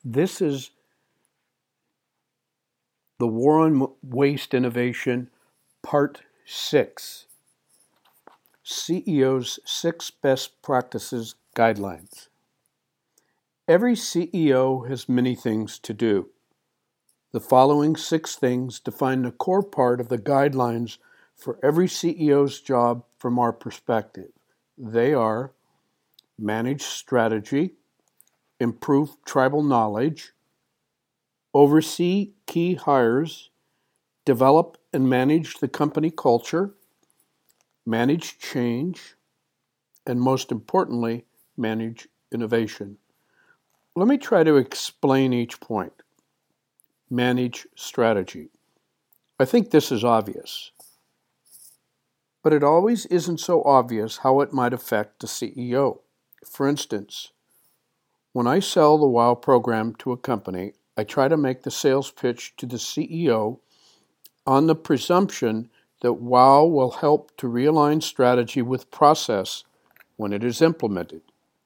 This is the War on Waste Innovation, Part 6, CEO's 6 Best Practices Guidelines. Every CEO has many things to do. The following 6 things define the core part of the guidelines for every CEO's job from our perspective. They are: manage strategy, improve tribal knowledge, oversee key hires, develop and manage the company culture, manage change, and most importantly, manage innovation. Let me try to explain each point. Manage strategy. I think this is obvious, but it always isn't so obvious how it might affect the CEO. For instance, when I sell the WOW program to a company, I try to make the sales pitch to the CEO on the presumption that WOW will help to realign strategy with process when it is implemented.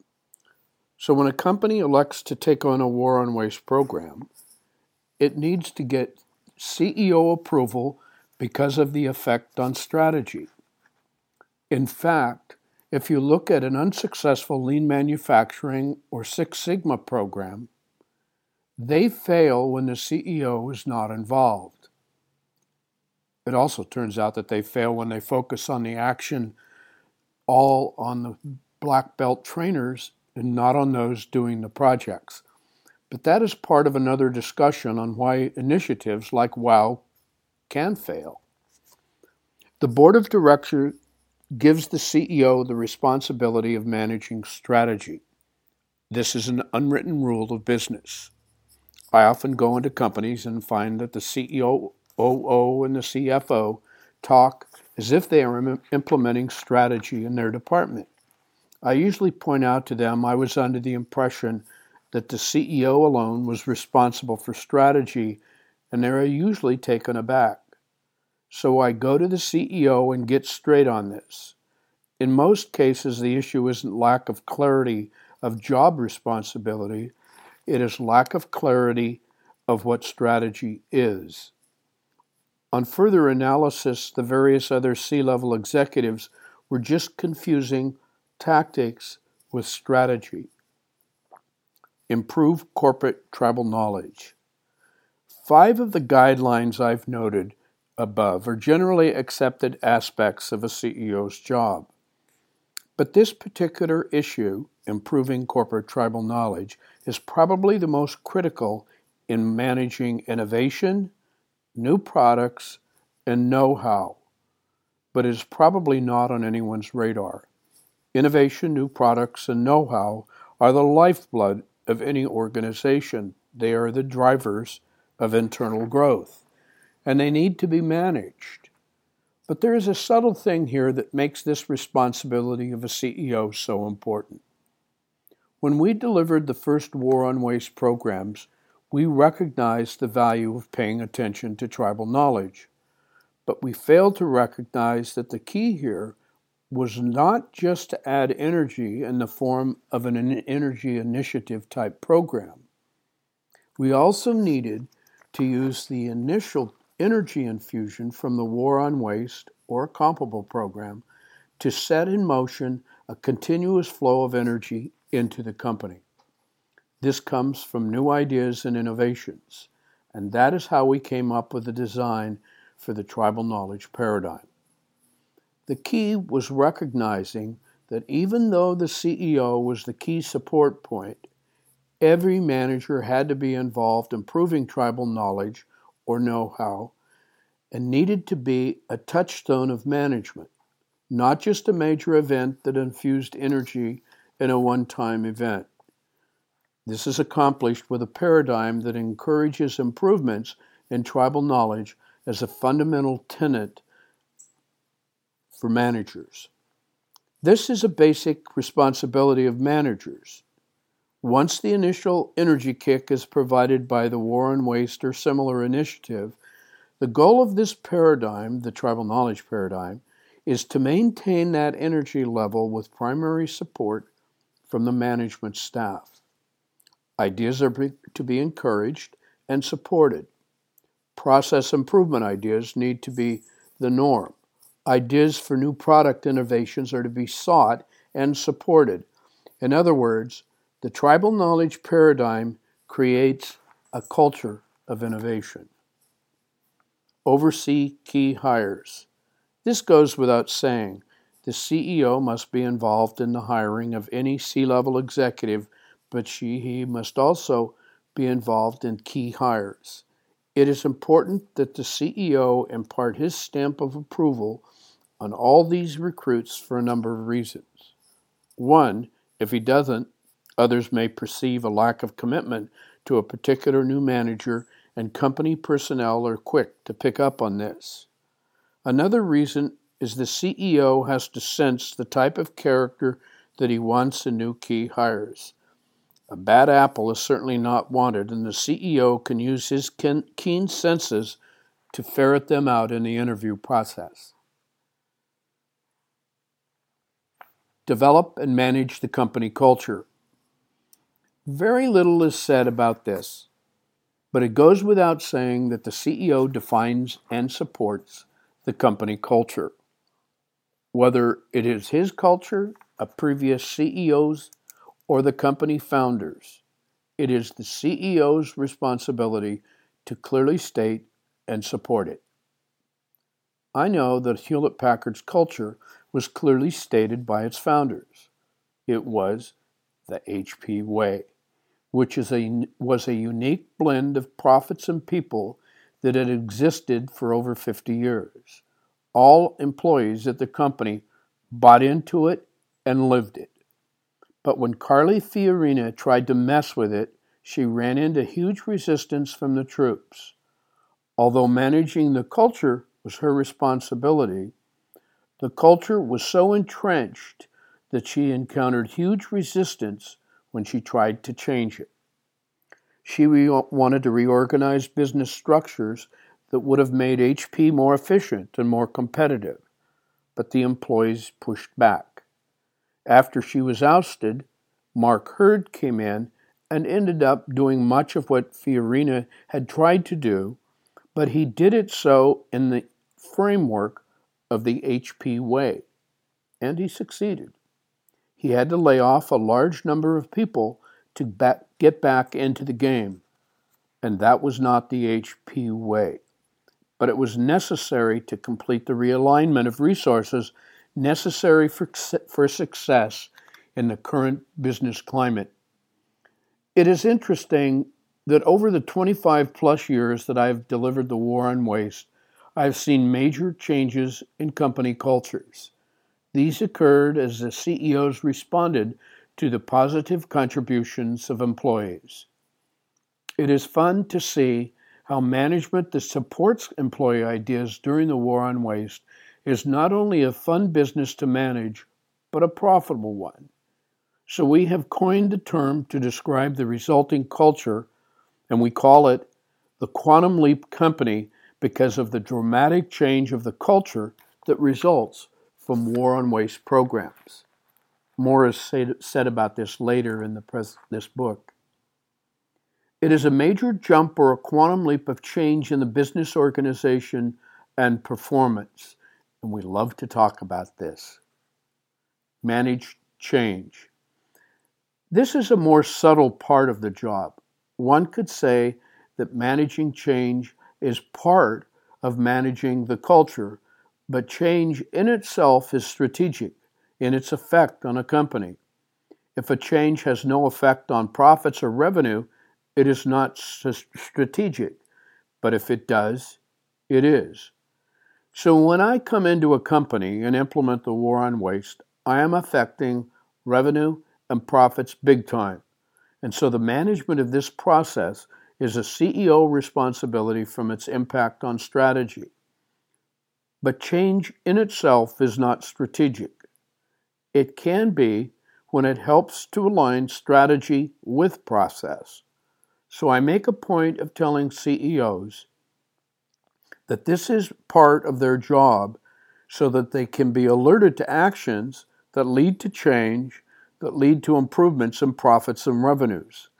So when a company elects to take on a War on Waste program, it needs to get CEO approval because of the effect on strategy. In fact, if you look at an unsuccessful lean manufacturing or Six Sigma program, they fail when the CEO is not involved. It also turns out that they fail when they focus on the action all on the black belt trainers and not on those doing the projects. But that is part of another discussion on why initiatives like WOW can fail. The board of directors gives the CEO the responsibility of managing strategy. This is an unwritten rule of business. I often go into companies and find that the CEO, OO, and the CFO talk as if they are implementing strategy in their department. I usually point out to them I was under the impression that the CEO alone was responsible for strategy, and they are usually taken aback. So I go to the CEO and get straight on this. In most cases, the issue isn't lack of clarity of job responsibility, it is lack of clarity of what strategy is. On further analysis, the various other C-level executives were just confusing tactics with strategy. Improve corporate tribal knowledge. 5 of the guidelines I've noted above are generally accepted aspects of a CEO's job. But this particular issue, improving corporate tribal knowledge, is probably the most critical in managing innovation, new products, and know-how, but is probably not on anyone's radar. Innovation, new products, and know-how are the lifeblood of any organization. They are the drivers of internal growth, and they need to be managed. But there is a subtle thing here that makes this responsibility of a CEO so important. When we delivered the first War on Waste programs, we recognized the value of paying attention to tribal knowledge, but we failed to recognize that the key here was not just to add energy in the form of an energy initiative type program. We also needed to use the initial energy infusion from the War on Waste or comparable program to set in motion a continuous flow of energy into the company. This comes from new ideas and innovations, and that is how we came up with the design for the tribal knowledge paradigm. The key was recognizing that even though the CEO was the key support point, every manager had to be involved in improving tribal knowledge or know-how and needed to be a touchstone of management, not just a major event that infused energy in a one-time event. This is accomplished with a paradigm that encourages improvements in tribal knowledge as a fundamental tenet for managers. This is a basic responsibility of managers. Once the initial energy kick is provided by the War on Waste or similar initiative, the goal of this paradigm, the tribal knowledge paradigm, is to maintain that energy level with primary support from the management staff. Ideas are to be encouraged and supported. Process improvement ideas need to be the norm. Ideas for new product innovations are to be sought and supported. In other words, the tribal knowledge paradigm creates a culture of innovation. Oversee key hires. This goes without saying. The CEO must be involved in the hiring of any C-level executive, but he must also be involved in key hires. It is important that the CEO impart his stamp of approval on all these recruits for a number of reasons. One, if he doesn't, others may perceive a lack of commitment to a particular new manager, and company personnel are quick to pick up on this. Another reason is the CEO has to sense the type of character that he wants in new key hires. A bad apple is certainly not wanted, and the CEO can use his keen senses to ferret them out in the interview process. Develop and manage the company culture. Very little is said about this, but it goes without saying that the CEO defines and supports the company culture. Whether it is his culture, a previous CEO's, or the company founders, it is the CEO's responsibility to clearly state and support it. I know that Hewlett-Packard's culture was clearly stated by its founders. It was the HP way, which was a unique blend of profits and people that had existed for over 50 years. All employees at the company bought into it and lived it. But when Carly Fiorina tried to mess with it, she ran into huge resistance from the troops. Although managing the culture was her responsibility, the culture was so entrenched that she encountered huge resistance when she tried to change it. She wanted to reorganize business structures that would have made HP more efficient and more competitive, but the employees pushed back. After she was ousted, Mark Hurd came in and ended up doing much of what Fiorina had tried to do, but he did it so in the framework of the HP way, and he succeeded. He had to lay off a large number of people to get back into the game, and that was not the HP way. But it was necessary to complete the realignment of resources necessary for success in the current business climate. It is interesting that over the 25 plus years that I've delivered the War on Waste, I've seen major changes in company cultures. These occurred as the CEOs responded to the positive contributions of employees. It is fun to see how management that supports employee ideas during the War on Waste is not only a fun business to manage, but a profitable one. So we have coined the term to describe the resulting culture, and we call it the Quantum Leap Company because of the dramatic change of the culture that results from War on Waste programs. More is said about this later in this book. It is a major jump or a quantum leap of change in the business organization and performance, and we love to talk about this. Manage change. This is a more subtle part of the job. One could say that managing change is part of managing the culture, but change in itself is strategic in its effect on a company. If a change has no effect on profits or revenue, it is not strategic, but if it does, it is. So when I come into a company and implement the War on Waste, I am affecting revenue and profits big time. And so the management of this process is a CEO responsibility from its impact on strategy. But change in itself is not strategic. It can be when it helps to align strategy with process. So I make a point of telling CEOs that this is part of their job so that they can be alerted to actions that lead to change, that lead to improvements in profits and revenues.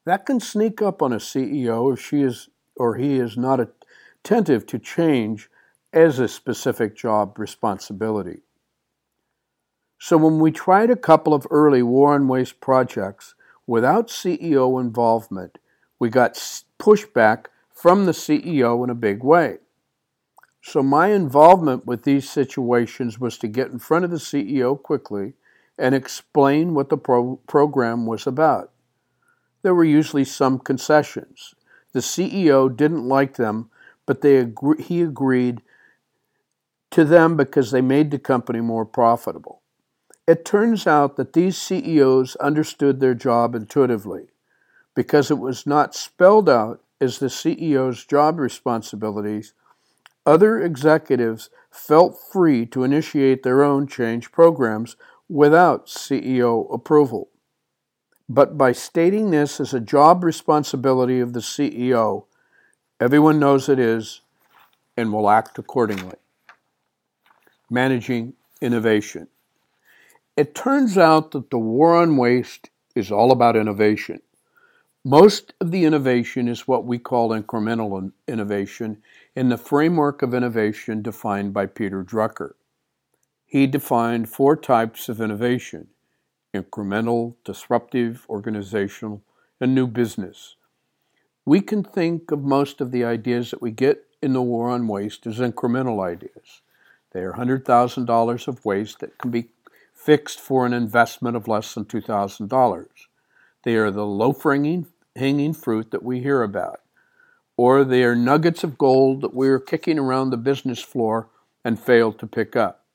That can sneak up on a CEO if she is or he is not attentive to change as a specific job responsibility. So when we tried a couple of early war on waste projects without CEO involvement, we got pushback from the CEO in a big way. So my involvement with these situations was to get in front of the CEO quickly and explain what the program was about. There were usually some concessions. The CEO didn't like them, but he agreed to them because they made the company more profitable. It turns out that these CEOs understood their job intuitively because it was not spelled out as the CEO's job responsibilities. Other executives felt free to initiate their own change programs without CEO approval. But by stating this as a job responsibility of the CEO, everyone knows it is and will act accordingly. Managing innovation. It turns out that the war on waste is all about innovation. Most of the innovation is what we call incremental innovation in the framework of innovation defined by Peter Drucker. He defined 4 types of innovation: incremental, disruptive, organizational, and new business. We can think of most of the ideas that we get in the war on waste as incremental ideas. They are $100,000 of waste that can be fixed for an investment of less than $2,000. They are the low-hanging fruit that we hear about, or they are nuggets of gold that we are kicking around the business floor and fail to pick up.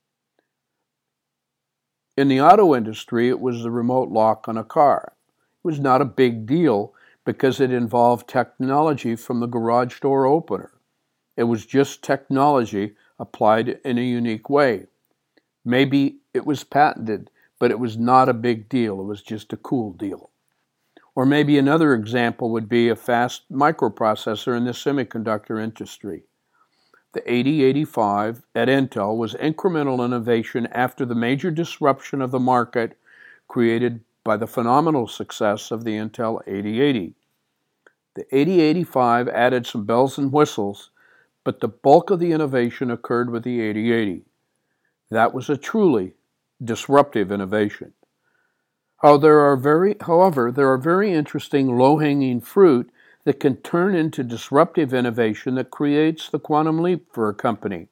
In the auto industry, it was the remote lock on a car. It was not a big deal because it involved technology from the garage door opener. It was just technology applied in a unique way. Maybe it was patented, but it was not a big deal. It was just a cool deal. Or maybe another example would be a fast microprocessor in the semiconductor industry. The 8085 at Intel was incremental innovation after the major disruption of the market created by the phenomenal success of the Intel 8080. The 8085 added some bells and whistles, but the bulk of the innovation occurred with the 8080. That was a truly disruptive innovation. However, there are very interesting low-hanging fruit that can turn into disruptive innovation that creates the quantum leap for a company.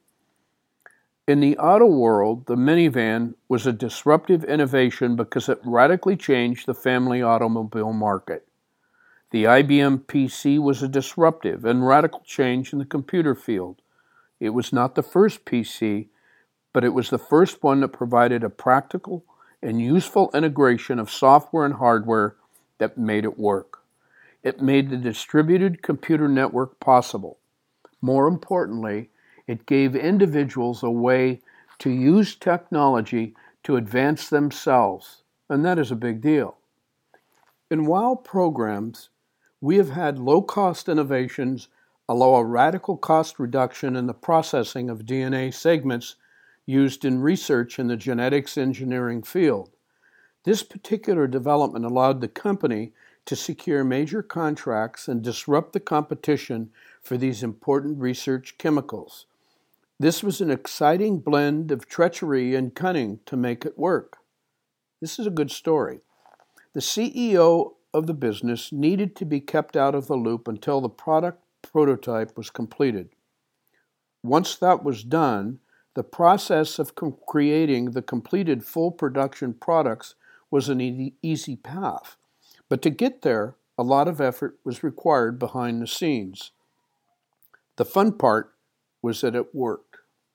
In the auto world, the minivan was a disruptive innovation because it radically changed the family automobile market. The IBM PC was a disruptive and radical change in the computer field. It was not the first PC, but it was the first one that provided a practical and useful integration of software and hardware that made it work. It made the distributed computer network possible. More importantly, it gave individuals a way to use technology to advance themselves, and that is a big deal. In WOW programs, we have had low-cost innovations allow a radical cost reduction in the processing of DNA segments used in research in the genetics engineering field. This particular development allowed the company to secure major contracts and disrupt the competition for these important research chemicals. This was an exciting blend of treachery and cunning to make it work. This is a good story. The CEO of the business needed to be kept out of the loop until the product prototype was completed. Once that was done, the process of creating the completed full production products was an easy path. But to get there, a lot of effort was required behind the scenes. The fun part was that it worked.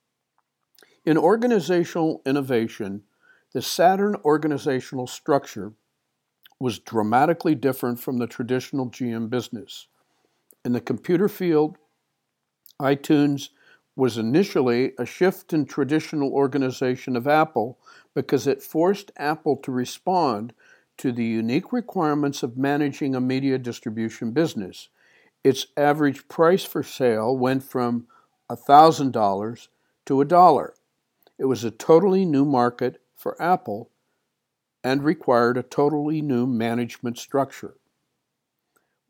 In organizational innovation, the Saturn organizational structure was dramatically different from the traditional GM business. In the computer field, iTunes was initially a shift in traditional organization of Apple because it forced Apple to respond to the unique requirements of managing a media distribution business. Its average price for sale went from $1,000 to $1. It was a totally new market for Apple and required a totally new management structure.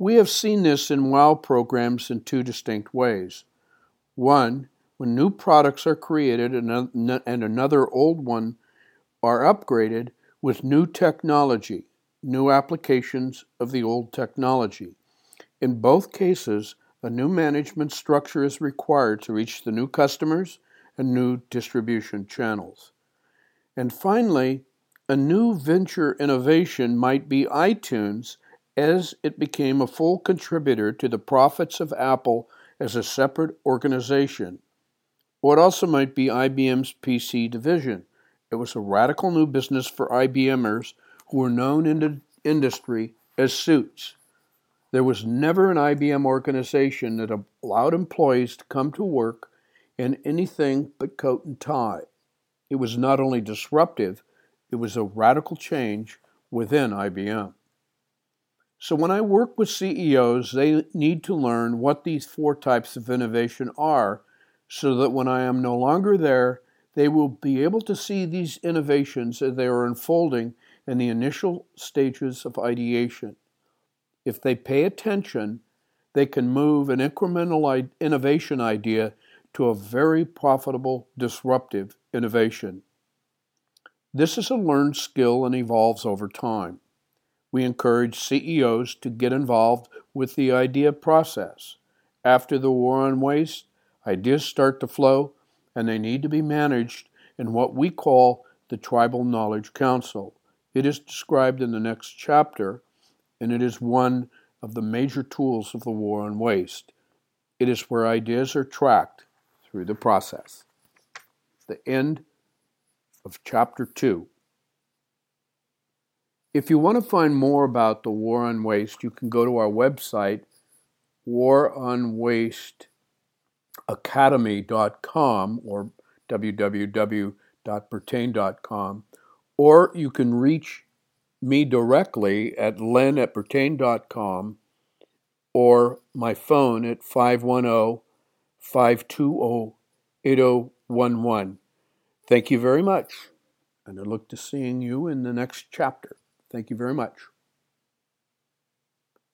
We have seen this in WOW programs in two distinct ways. One, when new products are created and another old one are upgraded with new technology, new applications of the old technology. In both cases, a new management structure is required to reach the new customers and new distribution channels. And finally, a new venture innovation might be iTunes, as it became a full contributor to the profits of Apple as a separate organization. Or it also might be IBM's PC division. It was a radical new business for IBMers who were known in the industry as suits. There was never an IBM organization that allowed employees to come to work in anything but coat and tie. It was not only disruptive, it was a radical change within IBM. So when I work with CEOs, they need to learn what these four types of innovation are so that when I am no longer there, they will be able to see these innovations as they are unfolding in the initial stages of ideation. If they pay attention, they can move an incremental innovation idea to a very profitable, disruptive innovation. This is a learned skill and evolves over time. We encourage CEOs to get involved with the idea process. After the war on waste, ideas start to flow, and they need to be managed in what we call the Tribal Knowledge Council. It is described in the next chapter, and it is one of the major tools of the war on waste. It is where ideas are tracked through the process. The end of Chapter 2. If you want to find more about the War on Waste, you can go to our website, waronwasteacademy.com or www.bertain.com, or you can reach me directly at len@bertain.com or my phone at 510-520-8011. Thank you very much, and I look to seeing you in the next chapter. Thank you very much.